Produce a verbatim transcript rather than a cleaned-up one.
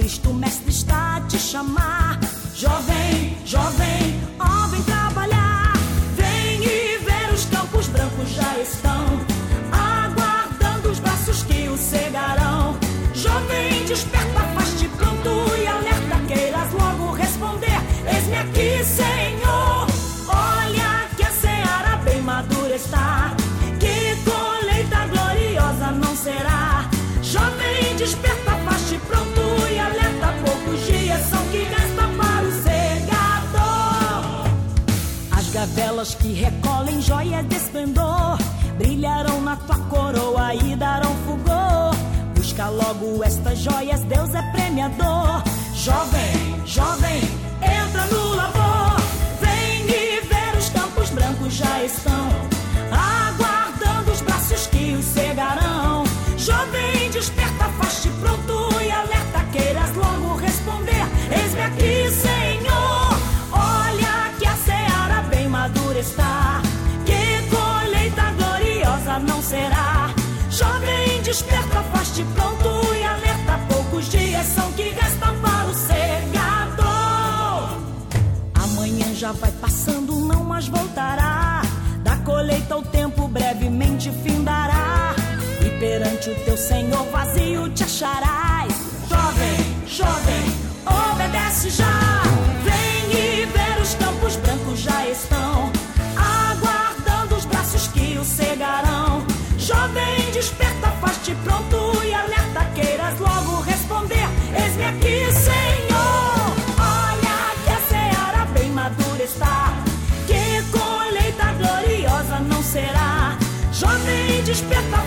Cristo Mestre está a te chamar. Jovem, jovem, ó, vem trabalhar. Vem e ver os campos brancos já estão aguardando os braços que o cegarão. Jovem, desperta, faz-te pronto e alerta, queiras logo responder: eis-me aqui, Senhor. Olha que a seara bem madura está, que colheita gloriosa não será. Jovem, desperta, faz-te pronto e alerta, poucos dias são que resta para o segador. As gavelas que recolhem joias de esplendor brilharão na tua coroa e darão fulgor. Busca logo estas joias, Deus é premiador. Jovem, jovem, entra no labor. Vem e ver os campos brancos já estão aguardando os braços que os cegarão. Jovem, desperta, faz-te pronto e alerta, queiras logo responder: eis-me aqui, Senhor. Olha que a seara bem madura está, que colheita gloriosa não será. Jovem, desperta, faz-te pronto e alerta, poucos dias são que restam para o segador. Amanhã já vai passando, não mais voltará. Da colheita o tempo brevemente findará, e perante o teu Senhor vazio te acharás. Jovem, jovem, obedece já. Vem e ver os campos brancos já estão aguardando os braços que o cegarão. Jovem, desperta, faz-te pronto e alerta, queiras logo responder: eis-me aqui, Senhor. Olha que a seara bem madura está, que colheita gloriosa não será. Jovem, desperta,